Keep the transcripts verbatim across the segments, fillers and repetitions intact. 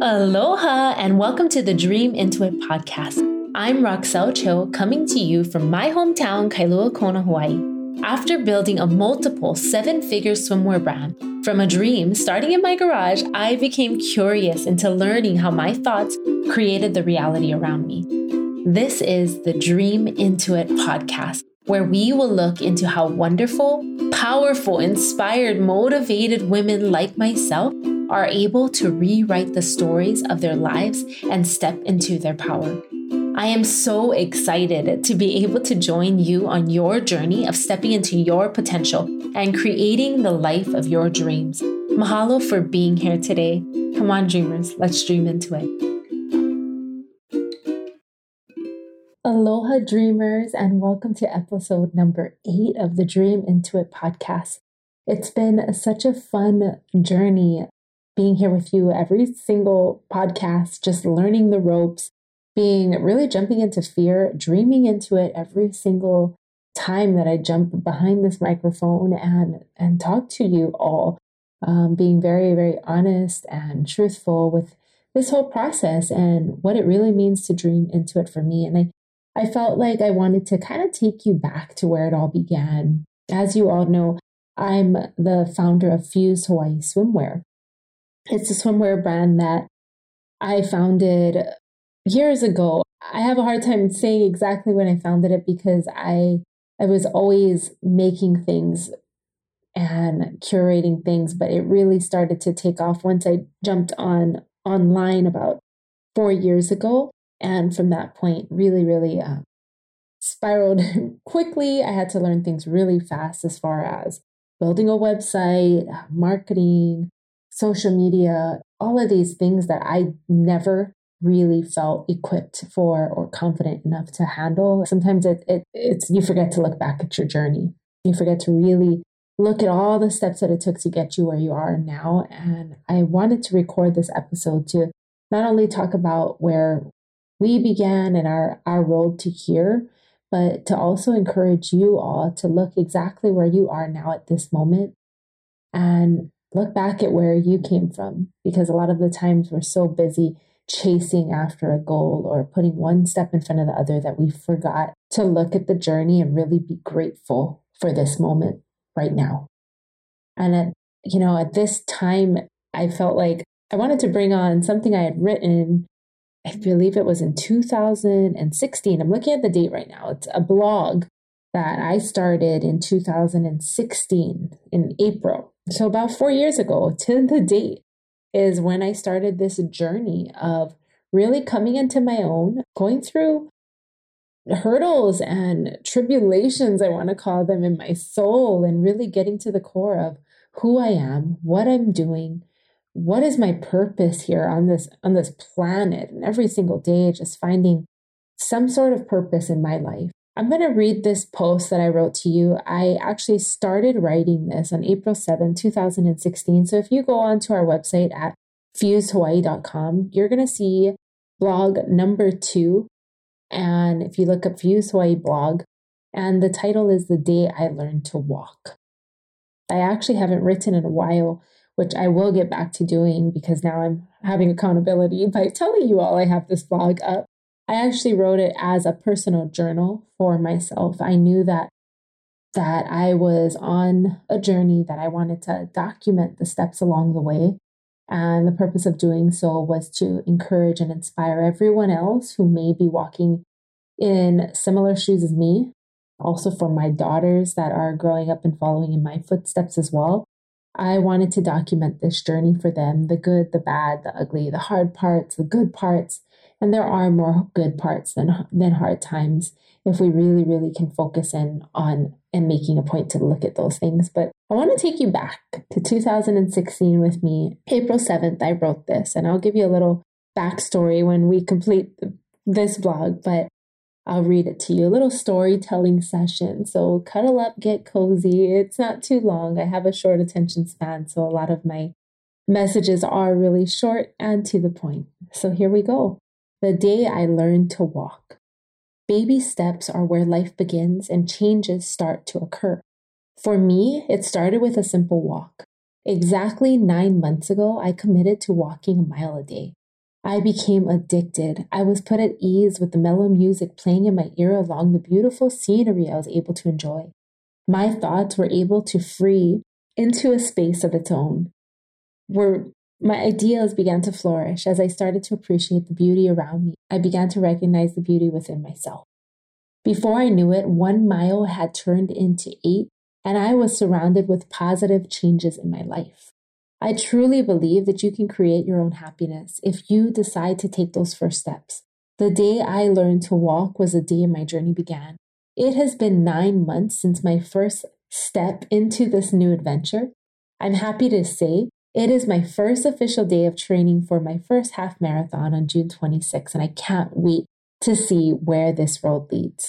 Aloha and welcome to the Dream Into It podcast. I'm Roxelle Cho, coming to you from my hometown, Kailua Kona, Hawaii. After building a multiple seven-figure swimwear brand, from a dream starting in my garage, I became curious into learning how my thoughts created the reality around me. This is the Dream Into It podcast, where we will look into how wonderful, powerful, inspired, motivated women like myself are able to rewrite the stories of their lives and step into their power. I am so excited to be able to join you on your journey of stepping into your potential and creating the life of your dreams. Mahalo for being here today. Come on, dreamers, let's dream into it. Aloha, dreamers, and welcome to episode number eight of the Dream Into It podcast. It's been such a fun journey being here with you every single podcast, just learning the ropes, being really jumping into fear, dreaming into it every single time that I jump behind this microphone and, and talk to you all, um, being very, very honest and truthful with this whole process and what it really means to dream into it for me. And I, I felt like I wanted to kind of take you back to where it all began. As you all know, I'm the founder of Fuse Hawaii Swimwear. It's a swimwear brand that I founded years ago. I have a hard time saying exactly when I founded it because I I was always making things and curating things, but it really started to take off once I jumped on online about four years ago. And from that point, really, really uh, spiraled quickly. I had to learn things really fast as far as building a website, marketing, social media, all of these things that I never really felt equipped for or confident enough to handle. Sometimes it, it it's you forget to look back at your journey. You forget to really look at all the steps that it took to get you where you are now. And I wanted to record this episode to not only talk about where we began and our, our road to here, but to also encourage you all to look exactly where you are now at this moment and look back at where you came from, because a lot of the times we're so busy chasing after a goal or putting one step in front of the other that we forgot to look at the journey and really be grateful for this moment right now. And at, you know, at this time, I felt like I wanted to bring on something I had written. I believe it was in two thousand sixteen. I'm looking at the date right now. It's a blog that I started in two thousand sixteen in April. So about four years ago to the date is when I started this journey of really coming into my own, going through hurdles and tribulations, I want to call them, in my soul, and really getting to the core of who I am, what I'm doing, what is my purpose here on this on this planet, and every single day just finding some sort of purpose in my life. I'm going to read this post that I wrote to you. I actually started writing this on April seventh, two thousand sixteen. So if you go onto our website at fuse hawaii dot com, you're going to see blog number two. And if you look up Fuse Hawaii blog, and the title is The Day I Learned to Walk. I actually haven't written in a while, which I will get back to doing because now I'm having accountability by telling you all I have this blog up. I actually wrote it as a personal journal for myself. I knew that that I was on a journey that I wanted to document the steps along the way. And the purpose of doing so was to encourage and inspire everyone else who may be walking in similar shoes as me. Also for my daughters that are growing up and following in my footsteps as well. I wanted to document this journey for them, the good, the bad, the ugly, the hard parts, the good parts. And there are more good parts than than hard times if we really, really can focus in on and making a point to look at those things. But I want to take you back to two thousand sixteen with me. April seventh, I wrote this, and I'll give you a little backstory when we complete this blog, but I'll read it to you. A little storytelling session. So cuddle up, get cozy. It's not too long. I have a short attention span, so a lot of my messages are really short and to the point. So here we go. The day I learned to walk. Baby steps are where life begins and changes start to occur. For me, it started with a simple walk. Exactly nine months ago, I committed to walking a mile a day. I became addicted. I was put at ease with the mellow music playing in my ear along the beautiful scenery I was able to enjoy. My thoughts were able to free into a space of its own, where my ideas began to flourish as I started to appreciate the beauty around me. I began to recognize the beauty within myself. Before I knew it, one mile had turned into eight, and I was surrounded with positive changes in my life. I truly believe that you can create your own happiness if you decide to take those first steps. The day I learned to walk was the day my journey began. It has been nine months since my first step into this new adventure. I'm happy to say it is my first official day of training for my first half marathon on June twenty-sixth, and I can't wait to see where this road leads.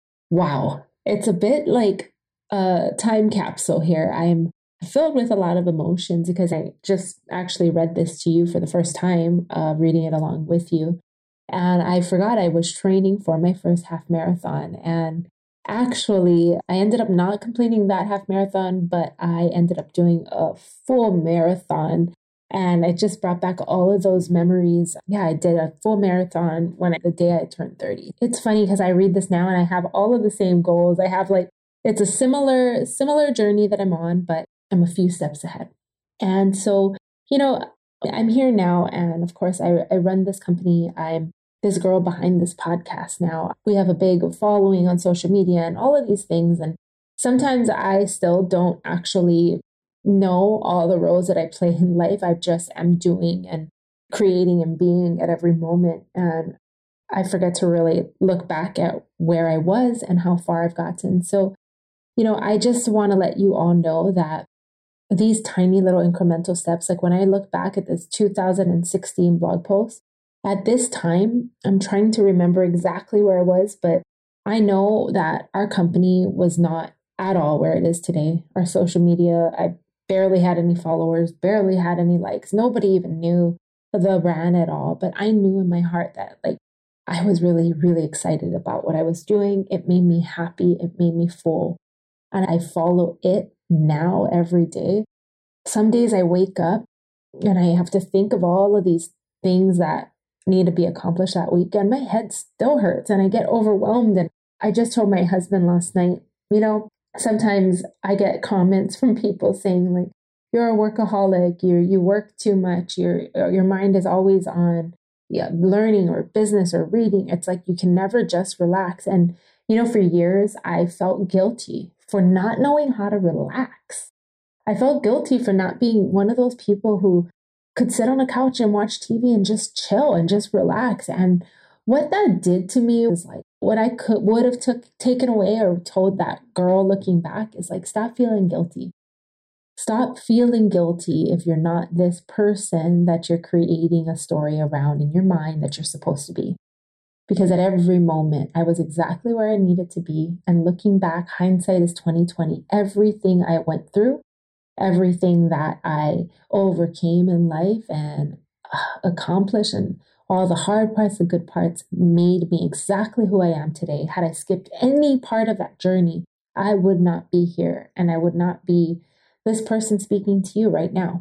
Wow, it's a bit like a time capsule here. I'm filled with a lot of emotions because I just actually read this to you for the first time, uh, reading it along with you. And I forgot I was training for my first half marathon. And actually, I ended up not completing that half marathon, but I ended up doing a full marathon. And it just brought back all of those memories. Yeah, I did a full marathon when I, the day I turned thirty. It's funny because I read this now and I have all of the same goals. I have like, it's a similar, similar journey that I'm on, but I'm a few steps ahead. And so, you know, I'm here now. And of course, I, I run this company. I'm this girl behind this podcast now. We have a big following on social media and all of these things. And sometimes I still don't actually know all the roles that I play in life. I just am doing and creating and being at every moment. And I forget to really look back at where I was and how far I've gotten. So, you know, I just want to let you all know that these tiny little incremental steps, like when I look back at this two thousand sixteen blog post, at this time, I'm trying to remember exactly where I was, but I know that our company was not at all where it is today. Our social media, I barely had any followers, barely had any likes. Nobody even knew the brand at all. But I knew in my heart that like I was really, really excited about what I was doing. It made me happy. It made me full. And I follow it now every day. Some days I wake up and I have to think of all of these things that need to be accomplished that week, and my head still hurts and I get overwhelmed. And I just told my husband last night, you know, sometimes I get comments from people saying like, you're a workaholic, you you work too much, your your mind is always on yeah, learning or business or reading. It's like you can never just relax. And you know, for years I felt guilty for not knowing how to relax. I felt guilty for not being one of those people who could sit on a couch and watch T V and just chill and just relax. And what that did to me was like, what I could would have took taken away or told that girl looking back is like, stop feeling guilty. Stop feeling guilty if you're not this person that you're creating a story around in your mind that you're supposed to be. Because at every moment, I was exactly where I needed to be. And looking back, hindsight is twenty twenty. Everything I went through, everything that I overcame in life and uh, accomplished, and all the hard parts, the good parts, made me exactly who I am today. Had I skipped any part of that journey, I would not be here and I would not be this person speaking to you right now.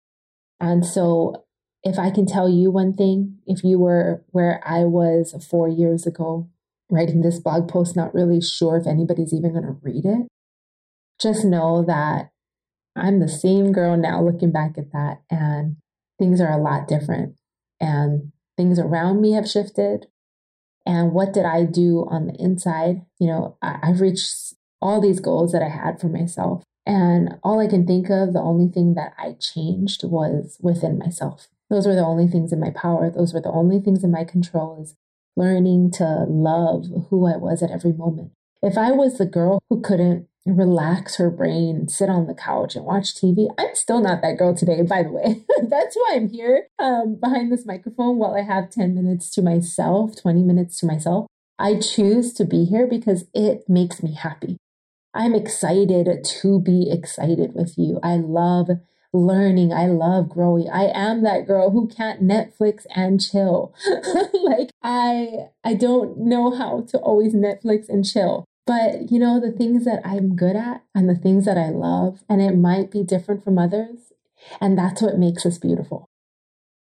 And so if I can tell you one thing, if you were where I was four years ago, writing this blog post, not really sure if anybody's even going to read it, just know that I'm the same girl now looking back at that, and things are a lot different, and things around me have shifted. And what did I do on the inside? You know, I, I've reached all these goals that I had for myself. And all I can think of, the only thing that I changed was within myself. Those were the only things in my power. Those were the only things in my control, is learning to love who I was at every moment. If I was the girl who couldn't relax her brain, sit on the couch and watch T V, I'm still not that girl today, by the way. That's why I'm here um, behind this microphone while I have ten minutes to myself, twenty minutes to myself. I choose to be here because it makes me happy. I'm excited to be excited with you. I love learning. I love growing. I am that girl who can't Netflix and chill. Like I, I don't know how to always Netflix and chill. But, you know, the things that I'm good at and the things that I love, and it might be different from others, and that's what makes us beautiful.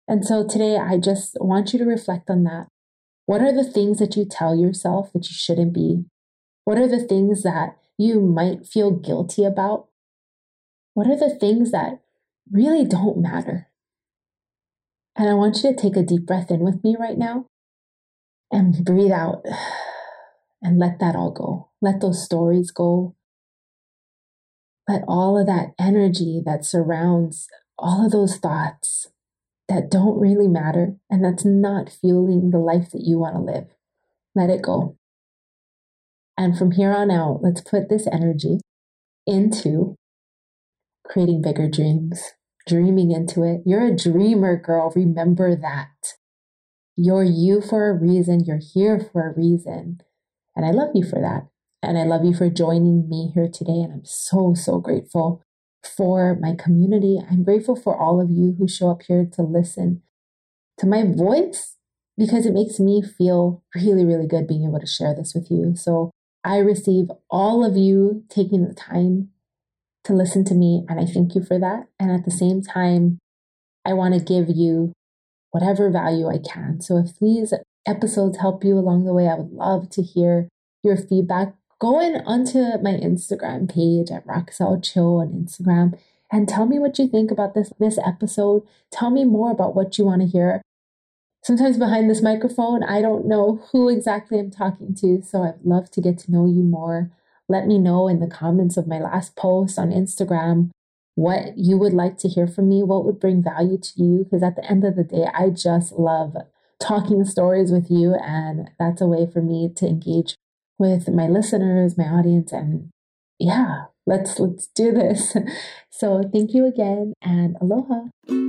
And so today, I just want you to reflect on that. What are the things that you tell yourself that you shouldn't be? What are the things that you might feel guilty about? What are the things that really don't matter? And I want you to take a deep breath in with me right now and breathe out and let that all go. Let those stories go. Let all of that energy that surrounds all of those thoughts that don't really matter and that's not fueling the life that you want to live, let it go. And from here on out, let's put this energy into creating bigger dreams, dreaming into it. You're a dreamer, girl. Remember that. You're you for a reason. You're here for a reason. And I love you for that. And I love you for joining me here today. And I'm so, so grateful for my community. I'm grateful for all of you who show up here to listen to my voice because it makes me feel really, really good being able to share this with you. So I receive all of you taking the time to listen to me, and I thank you for that. And at the same time, I want to give you whatever value I can. So if these episodes help you along the way, I would love to hear your feedback. Go in onto my Instagram page at Roxelle Chill on Instagram and tell me what you think about this, this episode. Tell me more about what you want to hear. Sometimes behind this microphone, I don't know who exactly I'm talking to, so I'd love to get to know you more. Let me know in the comments of my last post on Instagram what you would like to hear from me, what would bring value to you, because at the end of the day, I just love talking stories with you, and that's a way for me to engage with my listeners, my audience, and yeah, let's let's do this. So thank you again, and aloha.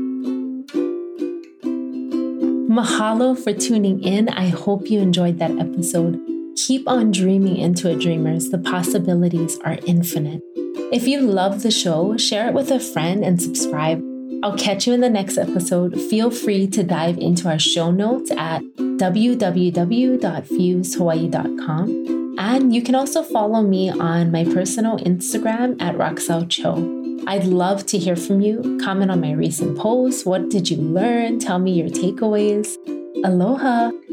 Mahalo for tuning in. I hope you enjoyed that episode. Keep on dreaming into it, dreamers. The possibilities are infinite. If you love the show, share it with a friend and subscribe. I'll catch you in the next episode. Feel free to dive into our show notes at w w w dot fuse hawaii dot com. And you can also follow me on my personal Instagram at Roxelle Cho. I'd love to hear from you. Comment on my recent posts. What did you learn? Tell me your takeaways. Aloha.